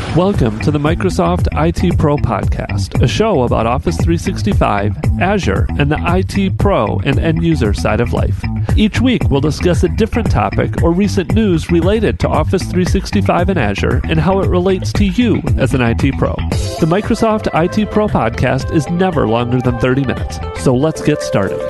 Welcome to the Microsoft IT Pro Podcast, a show about Office 365, Azure, and the IT Pro and end user side of life. Each week, we'll discuss a different topic or recent news related to Office 365 and Azure and how it relates to you as an IT Pro. The Microsoft IT Pro Podcast is never longer than 30 minutes, so let's get started.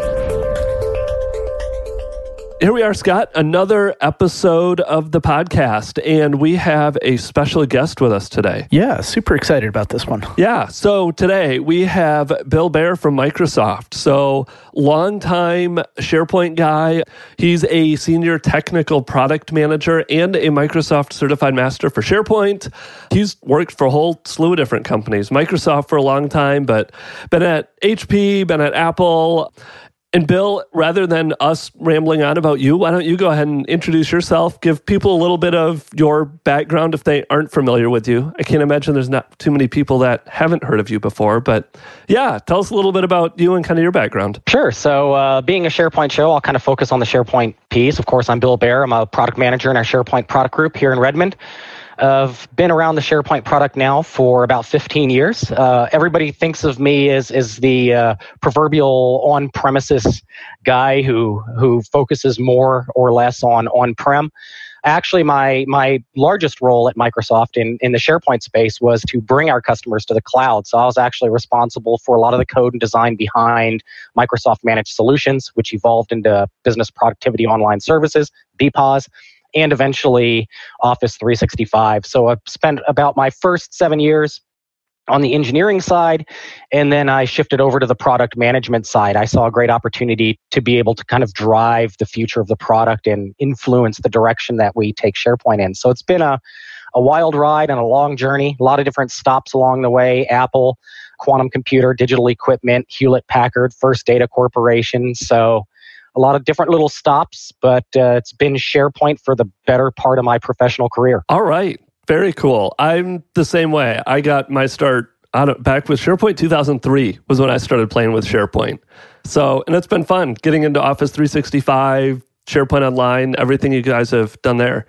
Here we are, Scott, another episode of the podcast, and we have a special guest with us today. Yeah, super excited about this one. Yeah, so today we have Bill Baer from Microsoft. So, longtime SharePoint guy. He's a senior technical product manager and a Microsoft certified master for SharePoint. He's worked for a whole slew of different companies. Microsoft for a long time, but been at HP, been at Apple. And Bill, rather than us rambling on about you, why don't you go ahead and introduce yourself, give people a little bit of your background if they aren't familiar with you. I can't imagine there's not too many people that haven't heard of you before, but yeah, tell us a little bit about you and kind of your background. Sure. So being a SharePoint show, I'll kind of focus on the SharePoint piece. Of course, I'm Bill Baer. I'm a product manager in our SharePoint product group here in Redmond. I've been around the SharePoint product now for about 15 years. Everybody thinks of me as the proverbial on-premises guy who focuses more or less on on-prem. Actually, my largest role at Microsoft in the SharePoint space was to bring our customers to the cloud. So I was actually responsible for a lot of the code and design behind Microsoft Managed Solutions, which evolved into Business Productivity Online Services, BPOS, and eventually Office 365. So I spent about my first 7 years on the engineering side, and then I shifted over to the product management side. I saw a great opportunity to be able to kind of drive the future of the product and influence the direction that we take SharePoint in. So it's been a wild ride and a long journey, a lot of different stops along the way. Apple, Quantum Computer, Digital Equipment, Hewlett-Packard, First Data Corporation. So a lot of different little stops, but it's been SharePoint for the better part of my professional career. All right. Very cool. I'm the same way. I got my start back with SharePoint 2003 was when I started playing with SharePoint. So, and it's been fun getting into Office 365, SharePoint Online, everything you guys have done there.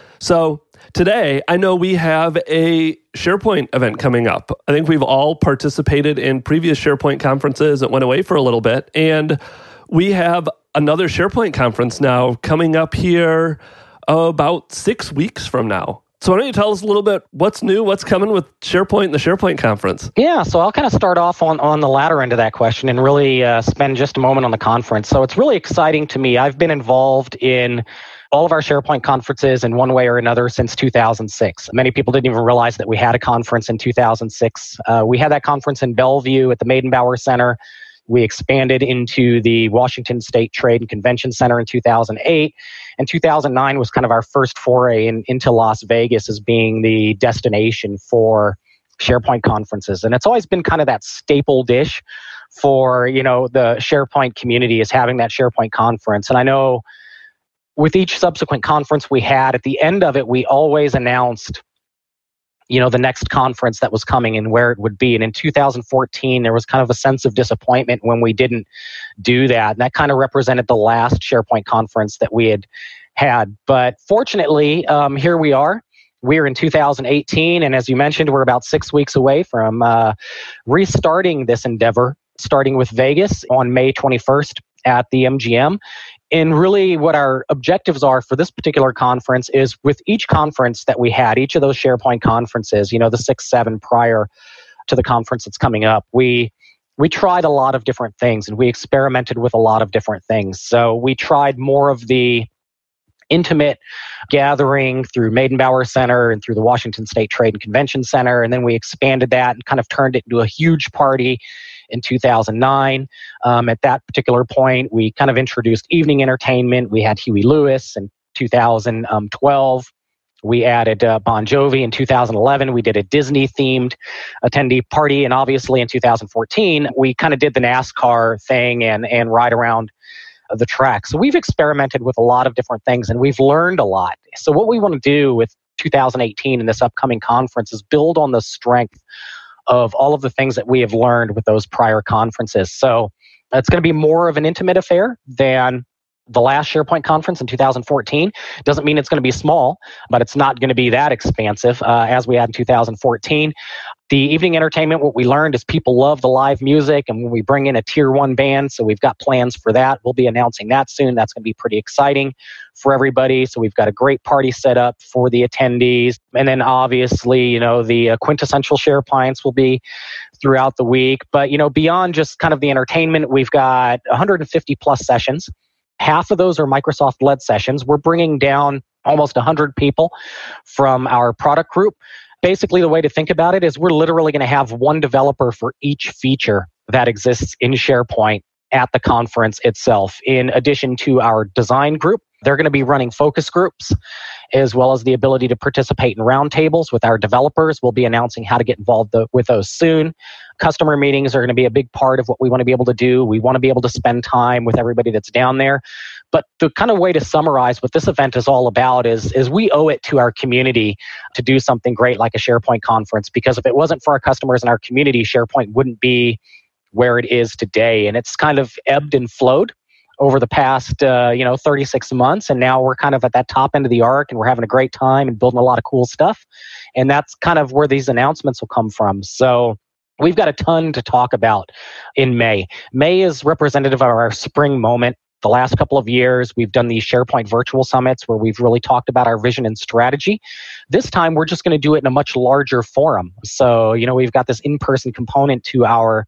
So today, I know we have a SharePoint event coming up. I think we've all participated in previous SharePoint conferences that went away for a little bit. And we have another SharePoint conference now coming up here about 6 weeks from now. So why don't you tell us a little bit what's new, what's coming with SharePoint and the SharePoint conference? Yeah, so I'll kind of start off on the latter end of that question and really spend just a moment on the conference. So it's really exciting to me. I've been involved in all of our SharePoint conferences in one way or another since 2006. Many people didn't even realize that we had a conference in 2006. We had that conference in Bellevue at the Meydenbauer Center. We expanded into the Washington State Trade and Convention Center in 2008. And 2009 was kind of our first foray into Las Vegas as being the destination for SharePoint conferences. And it's always been kind of that staple dish for, the SharePoint community is having that SharePoint conference. And I know with each subsequent conference we had, at the end of it, we always announced the next conference that was coming and where it would be. And in 2014, there was kind of a sense of disappointment when we didn't do that. And that kind of represented the last SharePoint conference that we had. But fortunately, here we are. We're in 2018. And as you mentioned, we're about 6 weeks away from restarting this endeavor, starting with Vegas on May 21st at the MGM. And really what our objectives are for this particular conference is with each conference that we had, each of those SharePoint conferences, the 6, 7 prior to the conference that's coming up, we tried a lot of different things and we experimented with a lot of different things. So we tried more of the intimate gathering through Meydenbauer Center and through the Washington State Trade and Convention Center. And then we expanded that and kind of turned it into a huge party in 2009. At that particular point, we kind of introduced evening entertainment. We had Huey Lewis in 2012. We added Bon Jovi in 2011. We did a Disney-themed attendee party. And obviously in 2014, we kind of did the NASCAR thing and ride around the track. So we've experimented with a lot of different things and we've learned a lot. So what we want to do with 2018 and this upcoming conference is build on the strength of all of the things that we have learned with those prior conferences. So it's going to be more of an intimate affair than the last SharePoint conference in 2014. Doesn't mean it's going to be small, but it's not going to be that expansive as we had in 2014. The evening entertainment, what we learned is people love the live music, and when we bring in a tier 1 band, so we've got plans for that. We'll be announcing that soon. That's going to be pretty exciting for everybody. So we've got a great party set up for the attendees. And then obviously, the quintessential SharePoints will be throughout the week. But, beyond just kind of the entertainment, we've got 150 plus sessions. Half of those are Microsoft-led sessions. We're bringing down almost 100 people from our product group. Basically, the way to think about it is we're literally going to have one developer for each feature that exists in SharePoint at the conference itself. In addition to our design group, they're going to be running focus groups, as well as the ability to participate in roundtables with our developers. We'll be announcing how to get involved with those soon. Customer meetings are going to be a big part of what we want to be able to do. We want to be able to spend time with everybody that's down there. But the kind of way to summarize what this event is all about is we owe it to our community to do something great like a SharePoint conference, because if it wasn't for our customers and our community, SharePoint wouldn't be where it is today. And it's kind of ebbed and flowed over the past 36 months, and now we're kind of at that top end of the arc, and we're having a great time and building a lot of cool stuff. And that's kind of where these announcements will come from. So we've got a ton to talk about in May. May is representative of our spring moment. The last couple of years, we've done these SharePoint virtual summits where we've really talked about our vision and strategy. This time, we're just going to do it in a much larger forum. So, we've got this in-person component to our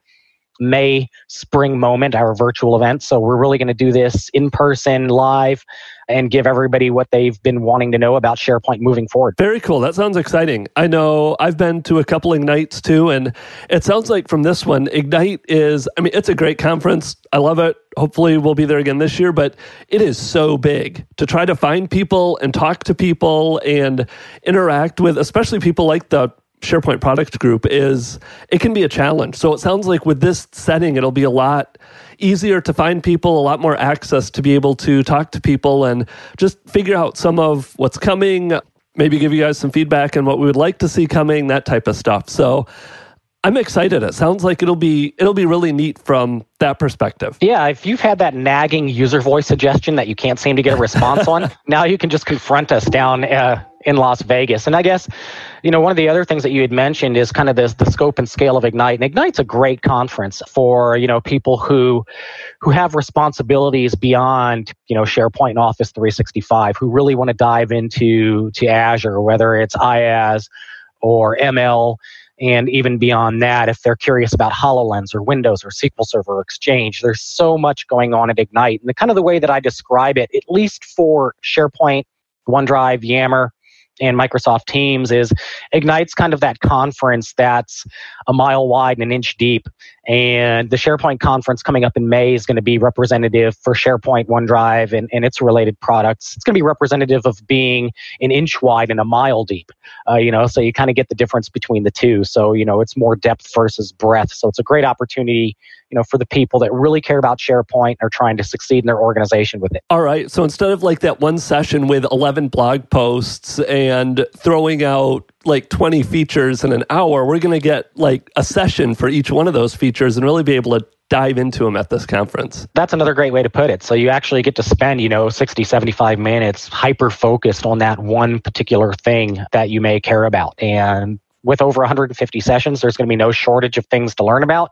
May spring moment, our virtual event. So we're really going to do this in person, live, and give everybody what they've been wanting to know about SharePoint moving forward. Very cool. That sounds exciting. I know I've been to a couple Ignites too, and it sounds like from this one, Ignite is, it's a great conference. I love it. Hopefully we'll be there again this year, but it is so big to try to find people and talk to people and interact with, especially people like the SharePoint product group, it can be a challenge. So it sounds like with this setting, it'll be a lot easier to find people, a lot more access to be able to talk to people and just figure out some of what's coming, maybe give you guys some feedback on what we would like to see coming, that type of stuff. So I'm excited. It sounds like it'll be really neat from that perspective. Yeah, if you've had that nagging user voice suggestion that you can't seem to get a response on, now you can just confront us down in Las Vegas. And I guess, one of the other things that you had mentioned is kind of the scope and scale of Ignite. And Ignite's a great conference for, people who have responsibilities beyond, SharePoint and Office 365, who really want to dive into Azure, whether it's IaaS or ML. And even beyond that, if they're curious about HoloLens or Windows or SQL Server or Exchange, there's so much going on at Ignite. And the way that I describe it, at least for SharePoint, OneDrive, Yammer, and Microsoft Teams, is Ignite's kind of that conference that's a mile wide and an inch deep. And the SharePoint conference coming up in May is going to be representative for SharePoint, OneDrive, and its related products. It's going to be representative of being an inch wide and a mile deep, so you kind of get the difference between the two. So, it's more depth versus breadth. So it's a great opportunity, for the people that really care about SharePoint and are trying to succeed in their organization with it. All right. So instead of like that one session with 11 blog posts and throwing out like 20 features in an hour, we're going to get like a session for each one of those features and really be able to dive into them at this conference. That's another great way to put it. So you actually get to spend, 60, 75 minutes hyper-focused on that one particular thing that you may care about. And with over 150 sessions, there's going to be no shortage of things to learn about.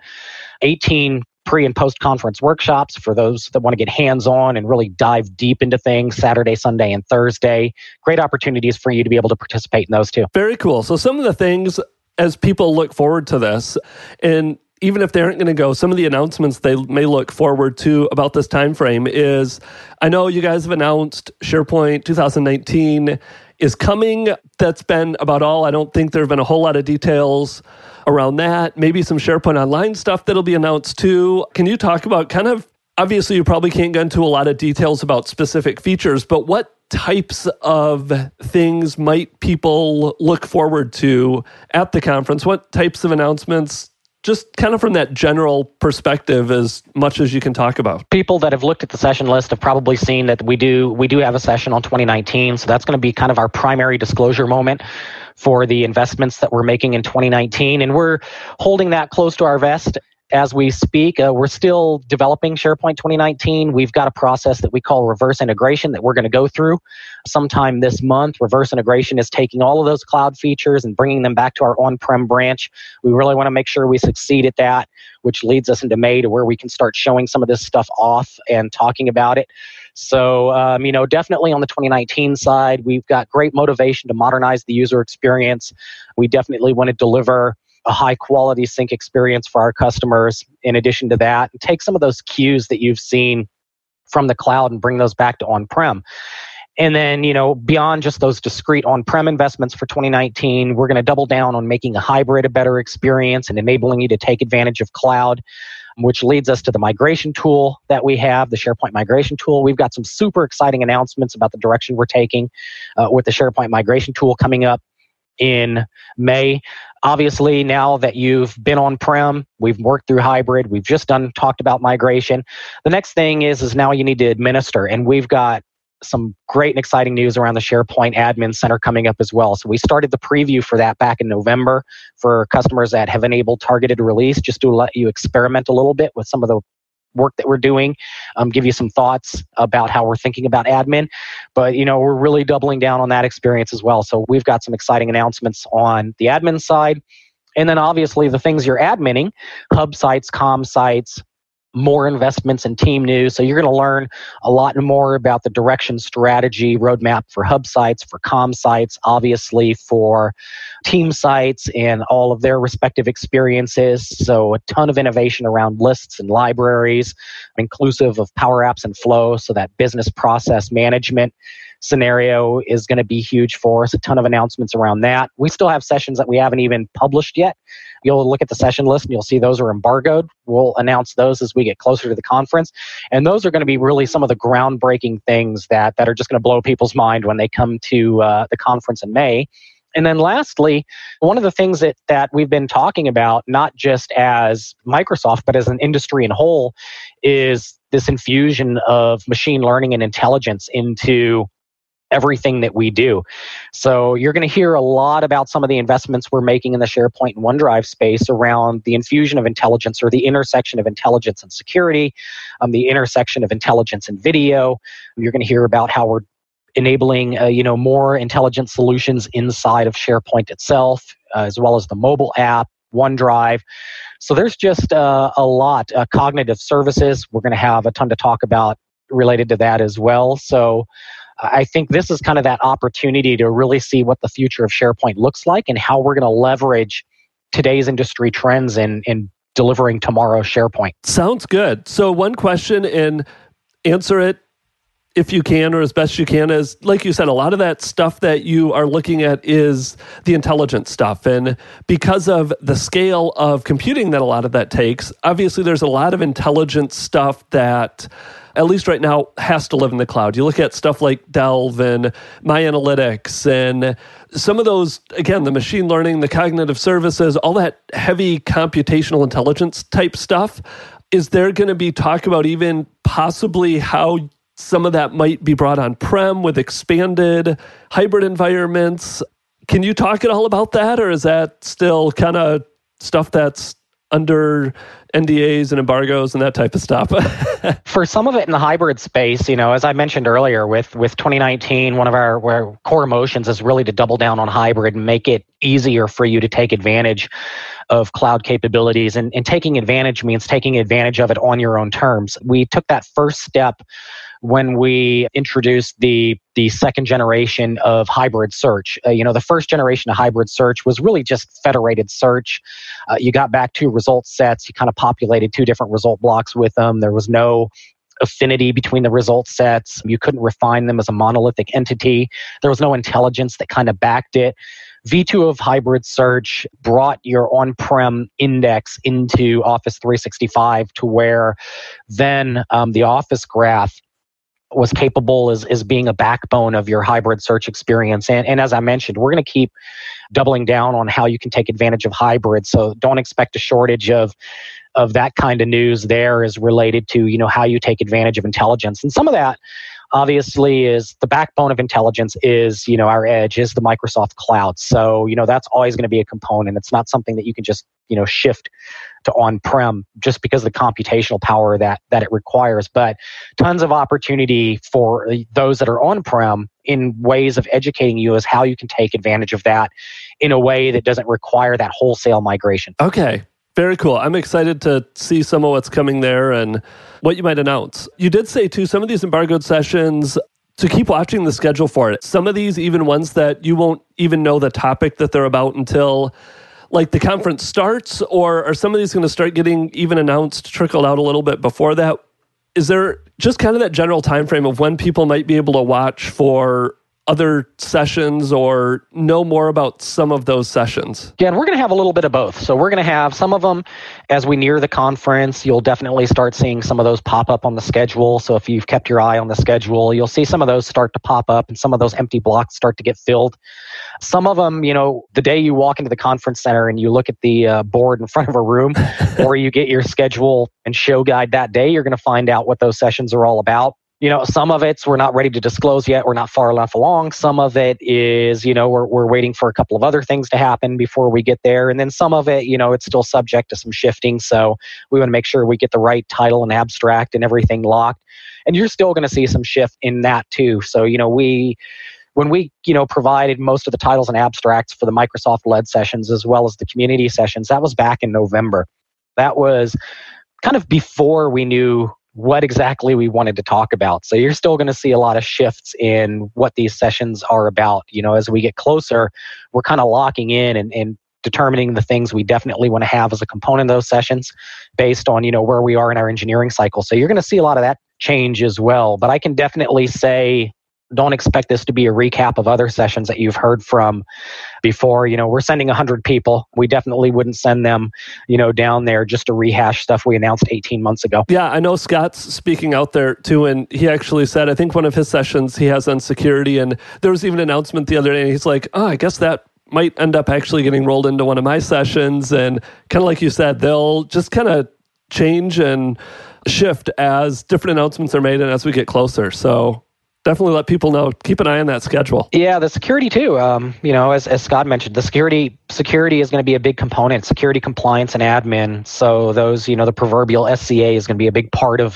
18 pre- and post-conference workshops for those that want to get hands-on and really dive deep into things, Saturday, Sunday, and Thursday. Great opportunities for you to be able to participate in those too. Very cool. So some of the things, as people look forward to this, and even if they aren't going to go, some of the announcements they may look forward to about this time frame is, I know you guys have announced SharePoint 2019 is coming. That's been about all. I don't think there have been a whole lot of details around that. Maybe some SharePoint Online stuff that'll be announced too. Can you talk about kind of, obviously you probably can't get into a lot of details about specific features, but what types of things might people look forward to at the conference? What types of announcements? Just kind of from that general perspective, as much as you can talk about. People that have looked at the session list have probably seen that we do have a session on 2019. So that's going to be kind of our primary disclosure moment for the investments that we're making in 2019. And we're holding that close to our vest. as we speak. We're still developing SharePoint 2019. We've got a process that we call reverse integration that we're going to go through sometime this month. Reverse integration is taking all of those cloud features and bringing them back to our on-prem branch. We really want to make sure we succeed at that, which leads us into May to where we can start showing some of this stuff off and talking about it. So, definitely on the 2019 side, we've got great motivation to modernize the user experience. We definitely want to deliver a high quality sync experience for our customers. In addition to that, and take some of those cues that you've seen from the cloud and bring those back to on-prem. And then, beyond just those discrete on-prem investments for 2019, we're going to double down on making a hybrid a better experience and enabling you to take advantage of cloud, which leads us to the migration tool that we have, the SharePoint migration tool. We've got some super exciting announcements about the direction we're taking with the SharePoint migration tool coming up in May. Obviously, now that you've been on-prem, we've worked through hybrid, we've just talked about migration. The next thing is now you need to administer, and we've got some great and exciting news around the SharePoint Admin Center coming up as well. So we started the preview for that back in November for customers that have enabled targeted release, just to let you experiment a little bit with some of the work that we're doing, give you some thoughts about how we're thinking about admin. But, we're really doubling down on that experience as well. So we've got some exciting announcements on the admin side. And then obviously the things you're adminning, hub sites, comm sites, more investments in team news. So you're going to learn a lot more about the direction, strategy, roadmap for hub sites, for comm sites, obviously for team sites and all of their respective experiences. So a ton of innovation around lists and libraries, inclusive of Power Apps and Flow. So that business process management scenario is going to be huge for us. A ton of announcements around that. We still have sessions that we haven't even published yet. You'll look at the session list and you'll see those are embargoed. We'll announce those as we get closer to the conference. And those are going to be really some of the groundbreaking things that are just going to blow people's mind when they come to the conference in May. And then lastly, one of the things that we've been talking about, not just as Microsoft, but as an industry in whole, is this infusion of machine learning and intelligence into everything that we do. So you're going to hear a lot about some of the investments we're making in the SharePoint and OneDrive space around the infusion of intelligence, or the intersection of intelligence and security, the intersection of intelligence and video. You're going to hear about how we're enabling more intelligent solutions inside of SharePoint itself, as well as the mobile app, OneDrive. So there's just a lot. Cognitive services, we're going to have a ton to talk about related to that as well. So I think this is kind of that opportunity to really see what the future of SharePoint looks like and how we're going to leverage today's industry trends in delivering tomorrow's SharePoint. Sounds good. So one question, and answer it if you can, or as best you can, is, like you said, a lot of that stuff that you are looking at is the intelligence stuff. And because of the scale of computing that a lot of that takes, obviously there's a lot of intelligence stuff that, at least right now, has to live in the cloud. You look at stuff like Delve and My Analytics and some of those, again, the machine learning, the cognitive services, all that heavy computational intelligence type stuff. Is there going to be talk about even possibly how some of that might be brought on-prem with expanded hybrid environments? Can you talk at all about that, or is that still kind of stuff that's under NDAs and embargoes and that type of stuff? For some of it in the hybrid space, as I mentioned earlier, with 2019, one of our core motions is really to double down on hybrid and make it easier for you to take advantage of cloud capabilities. And taking advantage means taking advantage of it on your own terms. We took that first step when we introduced the second generation of hybrid search. The first generation of hybrid search was really just federated search. You got back two result sets. You kind of populated two different result blocks with them. There was no affinity between the result sets. You couldn't refine them as a monolithic entity. There was no intelligence that kind of backed it. V2 of hybrid search brought your on-prem index into Office 365 to where then the Office graph was capable as being a backbone of your hybrid search experience. And as I mentioned, we're going to keep doubling down on how you can take advantage of hybrid. So don't expect a shortage of that kind of news there is related to, how you take advantage of intelligence. And some of that obviously is the backbone of intelligence is, our edge is the Microsoft cloud. So, that's always going to be a component. It's not something that you can just, shift to on-prem just because of the computational power that it requires. But tons of opportunity for those that are on-prem in ways of educating you as how you can take advantage of that in a way that doesn't require that wholesale migration. Okay. Very cool. I'm excited to see some of what's coming there and what you might announce. You did say, too, some of these embargoed sessions, to keep watching the schedule for it. Some of these, even ones that you won't even know the topic that they're about until the conference starts, or are some of these going to start getting even announced, trickled out a little bit before that? Is there just kind of that general time frame of when people might be able to watch for other sessions or know more about some of those sessions? Again, we're going to have a little bit of both. So we're going to have some of them as we near the conference. You'll definitely start seeing some of those pop up on the schedule. So if you've kept your eye on the schedule, you'll see some of those start to pop up and some of those empty blocks start to get filled. Some of them, the day you walk into the conference center and you look at the board in front of a room or you get your schedule and show guide that day, you're going to find out what those sessions are all about. Some of it's we're not ready to disclose yet. We're not far enough along. Some of it is, we're waiting for a couple of other things to happen before we get there. And then some of it, it's still subject to some shifting. So we want to make sure we get the right title and abstract and everything locked. And you're still going to see some shift in that too. So, when we, provided most of the titles and abstracts for the Microsoft-led sessions as well as the community sessions, that was back in November. That was kind of before we knew what exactly we wanted to talk about. So you're still going to see a lot of shifts in what these sessions are about. As we get closer, we're kind of locking in and determining the things we definitely want to have as a component of those sessions based on, where we are in our engineering cycle. So you're going to see a lot of that change as well. But I can definitely say, don't expect this to be a recap of other sessions that you've heard from before. We're sending 100 people. We definitely wouldn't send them, down there just to rehash stuff we announced 18 months ago. Yeah, I know Scott's speaking out there too, and he actually said, I think one of his sessions he has on security, and there was even an announcement the other day, and he's like, I guess that might end up actually getting rolled into one of my sessions. And kind of like you said, they'll just kind of change and shift as different announcements are made and as we get closer. So definitely let people know. Keep an eye on that schedule. Yeah, the security too. As Scott mentioned, the security is going to be a big component. Security, compliance, and admin. So those, the proverbial SCA is going to be a big part of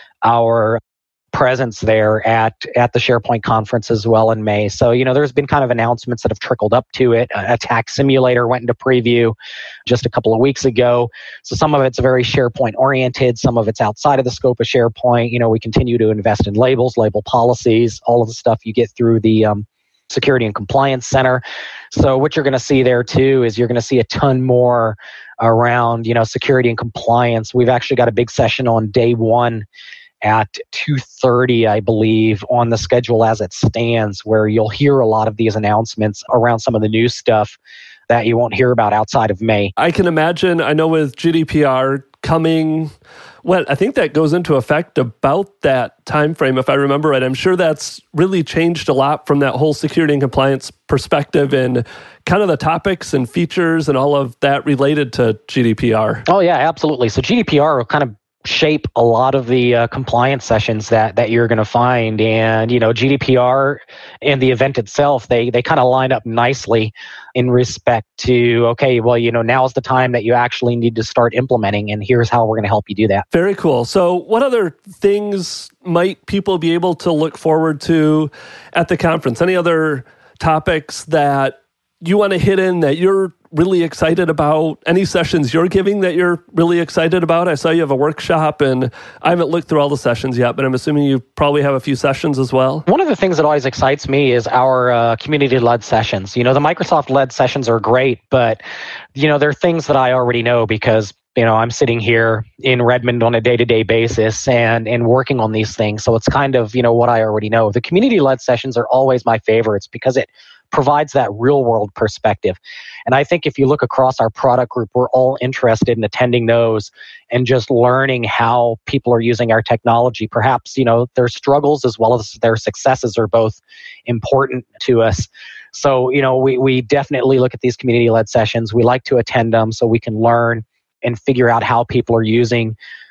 our presence there at the SharePoint conference as well in May. So, there's been kind of announcements that have trickled up to it. Attack Simulator went into preview just a couple of weeks ago. So some of it's very SharePoint oriented. Some of it's outside of the scope of SharePoint. We continue to invest in labels, label policies, all of the stuff you get through the Security and Compliance Center. So what you're going to see there too is you're going to see a ton more around, security and compliance. We've actually got a big session on day one at 2:30, I believe, on the schedule as it stands, where you'll hear a lot of these announcements around some of the new stuff that you won't hear about outside of May. I can imagine, I know with GDPR coming, I think that goes into effect about that time frame, if I remember right. I'm sure that's really changed a lot from that whole security and compliance perspective and kind of the topics and features and all of that related to GDPR. Oh, yeah, absolutely. So GDPR will kind of shape a lot of the compliance sessions that you're going to find. And, GDPR and the event itself, they kind of line up nicely in respect to, okay, well, now's the time that you actually need to start implementing, and here's how we're going to help you do that. Very cool. So what other things might people be able to look forward to at the conference? Any other topics that you want to hit in that you're really excited about? Any sessions you're giving that you're really excited about? I saw you have a workshop, and I haven't looked through all the sessions yet, but I'm assuming you probably have a few sessions as well. One of the things that always excites me is our community-led sessions. The Microsoft-led sessions are great, but, they're things that I already know because I'm sitting here in Redmond on a day-to-day basis and working on these things. So it's kind of, what I already know. The community-led sessions are always my favorites because it provides that real-world perspective. And I think if you look across our product group, we're all interested in attending those and just learning how people are using our technology. Perhaps, their struggles as well as their successes are both important to us. So, we definitely look at these community-led sessions. We like to attend them so we can learn and figure out how people are using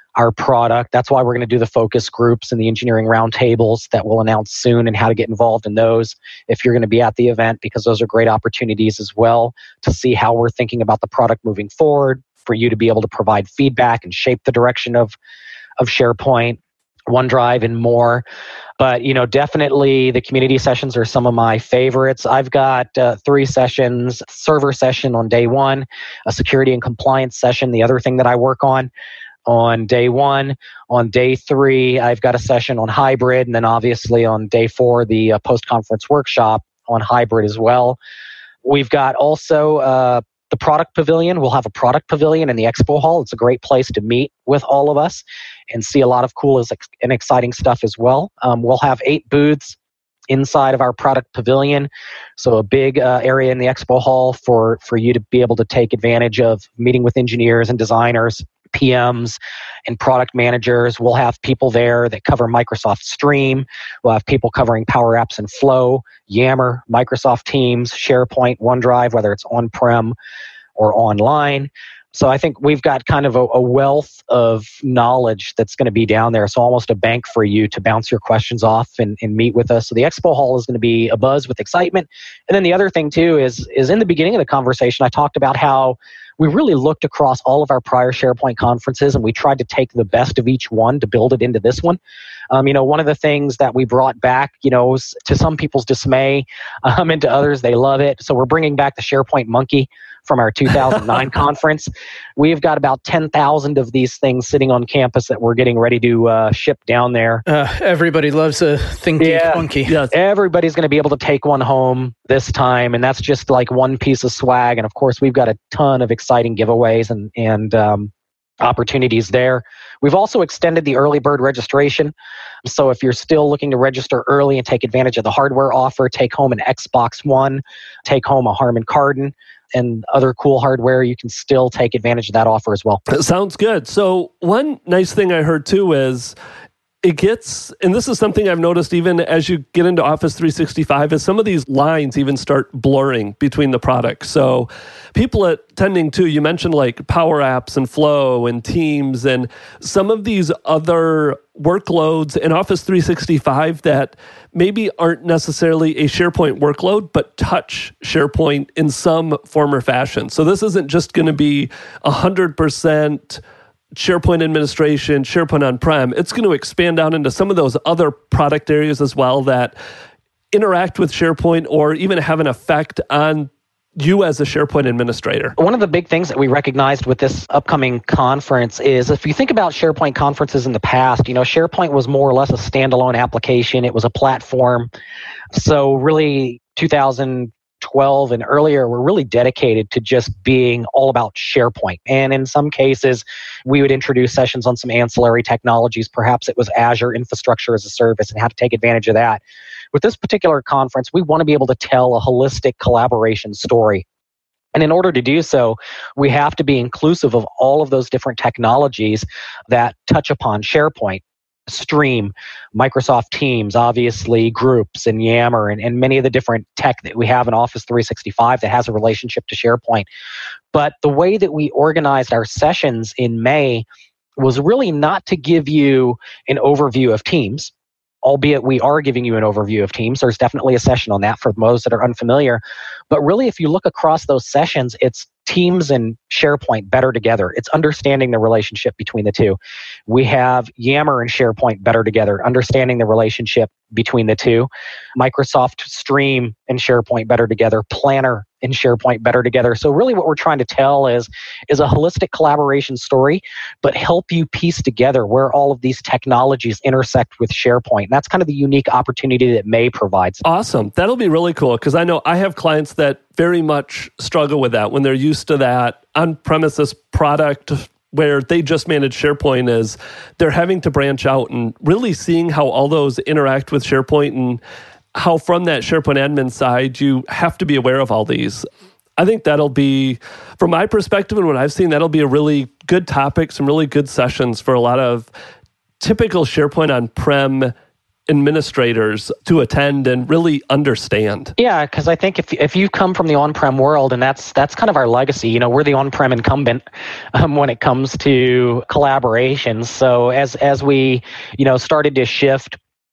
our product. That's why we're going to do the focus groups and the engineering roundtables that we'll announce soon and how to get involved in those if you're going to be at the event, because those are great opportunities as well to see how we're thinking about the product moving forward, for you to be able to provide feedback and shape the direction of SharePoint, OneDrive, and more. But, definitely the community sessions are some of my favorites. I've got 3 sessions: server session on day 1, a security and compliance session, the other thing that I work on day 1. On day 3, I've got a session on hybrid. And then obviously on day 4, the post-conference workshop on hybrid as well. We've got also the product pavilion. We'll have a product pavilion in the expo hall. It's a great place to meet with all of us and see a lot of cool and exciting stuff as well. We'll have 8 booths inside of our product pavilion. So a big area in the expo hall for you to be able to take advantage of meeting with engineers and designers, PMs, and product managers. We'll have people there that cover Microsoft Stream. We'll have people covering Power Apps and Flow, Yammer, Microsoft Teams, SharePoint, OneDrive, whether it's on-prem or online. So I think we've got kind of a wealth of knowledge that's going to be down there. So almost a bank for you to bounce your questions off and meet with us. So the expo hall is going to be abuzz with excitement. And then the other thing too is in the beginning of the conversation, I talked about how we really looked across all of our prior SharePoint conferences and we tried to take the best of each one to build it into this one. One of the things that we brought back, was to some people's dismay, and to others, they love it. So we're bringing back the SharePoint Monkey from our 2009 conference. We've got about 10,000 of these things sitting on campus that we're getting ready to ship down there. Everybody loves a thinking monkey. Yes. Everybody's going to be able to take one home this time, and that's just like one piece of swag. And of course, we've got a ton of exciting giveaways and opportunities there. We've also extended the early bird registration. So if you're still looking to register early and take advantage of the hardware offer, take home an Xbox One, take home a Harman Kardon, and other cool hardware, you can still take advantage of that offer as well. Sounds good. So one nice thing I heard too is it gets, and this is something I've noticed even as you get into Office 365, is some of these lines even start blurring between the products. So people attending too, you mentioned like Power Apps and Flow and Teams and some of these other workloads in Office 365 that maybe aren't necessarily a SharePoint workload, but touch SharePoint in some form or fashion. So this isn't just going to be 100% SharePoint administration, SharePoint on-prem. It's going to expand out into some of those other product areas as well that interact with SharePoint or even have an effect on you as a SharePoint administrator. One of the big things that we recognized with this upcoming conference is if you think about SharePoint conferences in the past, SharePoint was more or less a standalone application. It was a platform. So really 2012 and earlier were really dedicated to just being all about SharePoint. And in some cases, we would introduce sessions on some ancillary technologies. Perhaps it was Azure Infrastructure as a Service and how to take advantage of that. With this particular conference, we want to be able to tell a holistic collaboration story. And in order to do so, we have to be inclusive of all of those different technologies that touch upon SharePoint. Stream, Microsoft Teams, obviously Groups and Yammer and many of the different tech that we have in Office 365 that has a relationship to SharePoint. But the way that we organized our sessions in May was really not to give you an overview of Teams, albeit we are giving you an overview of Teams. There's definitely a session on that for those that are unfamiliar. But really, if you look across those sessions, it's Teams and SharePoint better together. It's understanding the relationship between the two. We have Yammer and SharePoint better together, understanding the relationship between the two. Microsoft Stream and SharePoint better together. Planner and SharePoint better together. So really what we're trying to tell is a holistic collaboration story, but help you piece together where all of these technologies intersect with SharePoint. And that's kind of the unique opportunity that May provides. Awesome. That'll be really cool because I know I have clients that very much struggle with that when they're used to that on-premises product where they just manage SharePoint. Is they're having to branch out and really seeing how all those interact with SharePoint and how from that SharePoint admin side, you have to be aware of all these. I think that'll be, from my perspective and what I've seen, that'll be a really good topic, some really good sessions for a lot of typical SharePoint on-prem administrators to attend and really understand? Yeah, because I think if you come from the on-prem world, and that's kind of our legacy, we're the on-prem incumbent when it comes to collaborations. So as we, started to shift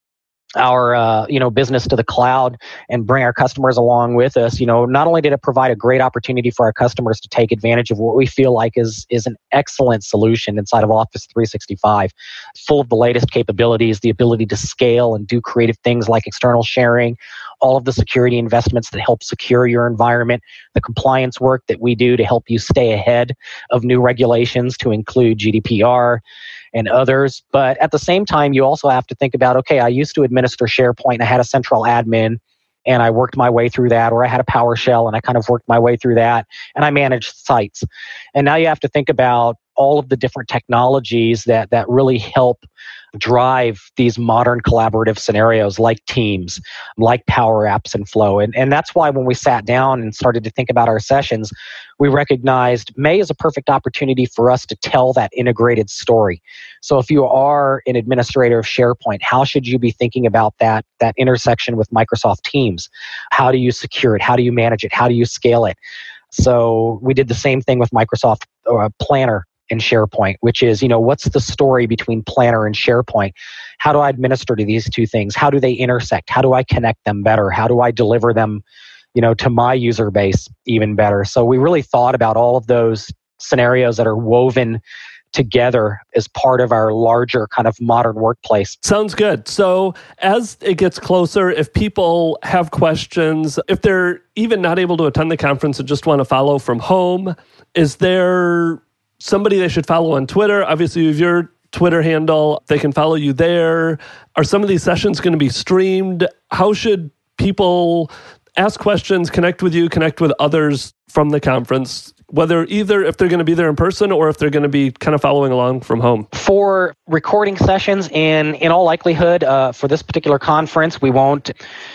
our business to the cloud and bring our customers along with us, not only did it provide a great opportunity for our customers to take advantage of what we feel like is an excellent solution inside of Office 365, full of the latest capabilities, the ability to scale and do creative things like external sharing, all of the security investments that help secure your environment, the compliance work that we do to help you stay ahead of new regulations to include GDPR and others. But at the same time, you also have to think about, okay, I used to administer SharePoint and I had a central admin and I worked my way through that, or I had a PowerShell and I kind of worked my way through that, and I managed sites. And now you have to think about all of the different technologies that really help drive these modern collaborative scenarios like Teams, like Power Apps and Flow. And that's why when we sat down and started to think about our sessions, we recognized May is a perfect opportunity for us to tell that integrated story. So if you are an administrator of SharePoint, how should you be thinking about that intersection with Microsoft Teams? How do you secure it? How do you manage it? How do you scale it? So we did the same thing with Microsoft Planner in SharePoint, which is, what's the story between Planner and SharePoint? How do I administer to these two things? How do they intersect? How do I connect them better? How do I deliver them, to my user base even better? So we really thought about all of those scenarios that are woven together as part of our larger kind of modern workplace. Sounds good. So as it gets closer, if people have questions, if they're even not able to attend the conference and just want to follow from home, is there somebody they should follow on Twitter? Obviously, you have your Twitter handle. They can follow you there. Are some of these sessions going to be streamed? How should people ask questions, connect with you, connect with others from the conference, whether either if they're going to be there in person or if they're going to be kind of following along from home? For recording sessions, in all likelihood, for this particular conference, we won't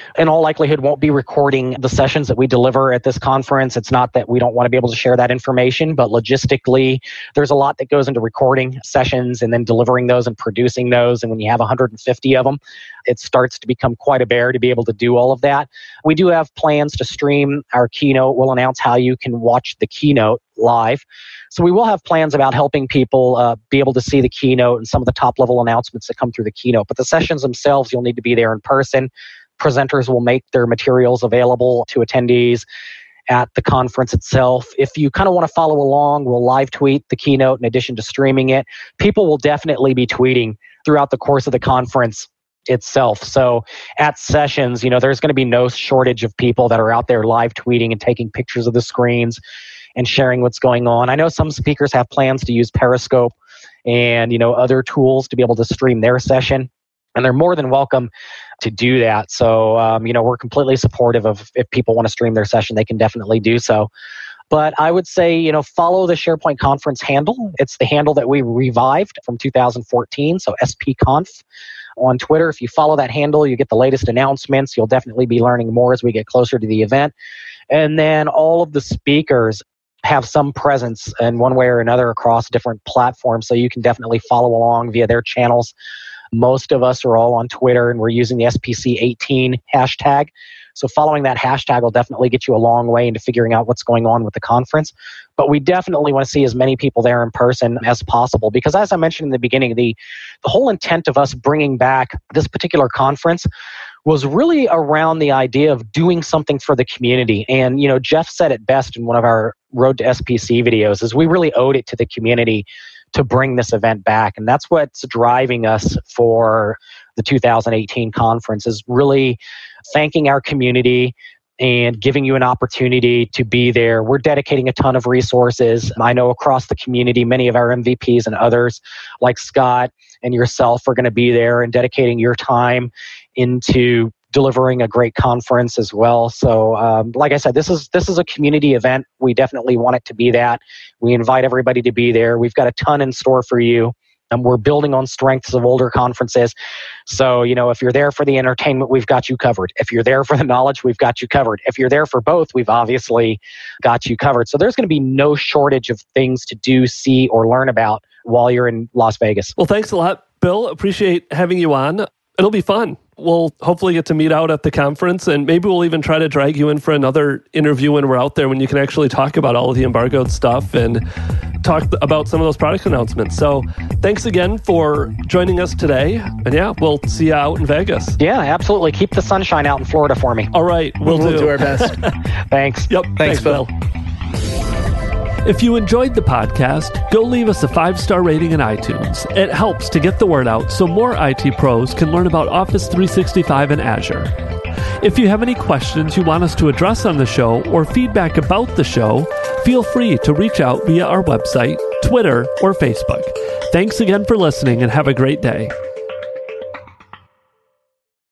be recording the sessions that we deliver at this conference. It's not that we don't want to be able to share that information, but logistically, there's a lot that goes into recording sessions and then delivering those and producing those. And when you have 150 of them, it starts to become quite a bear to be able to do all of that. We do have plans to stream our keynote. We'll announce how you can watch the keynote live. So we will have plans about helping people be able to see the keynote and some of the top level announcements that come through the keynote. But the sessions themselves, you'll need to be there in person. Presenters will make their materials available to attendees at the conference itself. If you kind of want to follow along, we'll live tweet the keynote in addition to streaming it. People will definitely be tweeting throughout the course of the conference itself. So at sessions, there's going to be no shortage of people that are out there live tweeting and taking pictures of the screens and sharing what's going on. I know some speakers have plans to use Periscope and, other tools to be able to stream their session. And they're more than welcome to do that. So, we're completely supportive of if people want to stream their session, they can definitely do so. But I would say, follow the SharePoint conference handle. It's the handle that we revived from 2014, so SPConf on Twitter. If you follow that handle, you get the latest announcements. You'll definitely be learning more as we get closer to the event. And then all of the speakers have some presence in one way or another across different platforms, so you can definitely follow along via their channels. Most of us are all on Twitter, and we're using the SPC18 hashtag. So following that hashtag will definitely get you a long way into figuring out what's going on with the conference. But we definitely want to see as many people there in person as possible, because as I mentioned in the beginning, the whole intent of us bringing back this particular conference was really around the idea of doing something for the community. And, Jeff said it best in one of our Road to SPC videos, is we really owed it to the community to bring this event back. And that's what's driving us for the 2018 conference, is really thanking our community and giving you an opportunity to be there. We're dedicating a ton of resources. I know across the community, many of our MVPs and others like Scott and yourself are going to be there and dedicating your time into delivering a great conference as well. So like I said, this is a community event. We definitely want it to be that. We invite everybody to be there. We've got a ton in store for you. And we're building on strengths of older conferences. So, if you're there for the entertainment, we've got you covered. If you're there for the knowledge, we've got you covered. If you're there for both, we've obviously got you covered. So there's going to be no shortage of things to do, see, or learn about while you're in Las Vegas. Well, thanks a lot, Bill. Appreciate having you on. It'll be fun. we'll hopefully get to meet out at the conference, and maybe we'll even try to drag you in for another interview when we're out there, when you can actually talk about all of the embargoed stuff and talk about some of those product announcements. So thanks again for joining us today. And yeah, we'll see you out in Vegas. Yeah, absolutely. Keep the sunshine out in Florida for me. All right. We'll do our best. Thanks. Yep. Thanks, Phil. If you enjoyed the podcast, go leave us a 5-star rating in iTunes. It helps to get the word out so more IT pros can learn about Office 365 and Azure. If you have any questions you want us to address on the show or feedback about the show, feel free to reach out via our website, Twitter, or Facebook. Thanks again for listening and have a great day.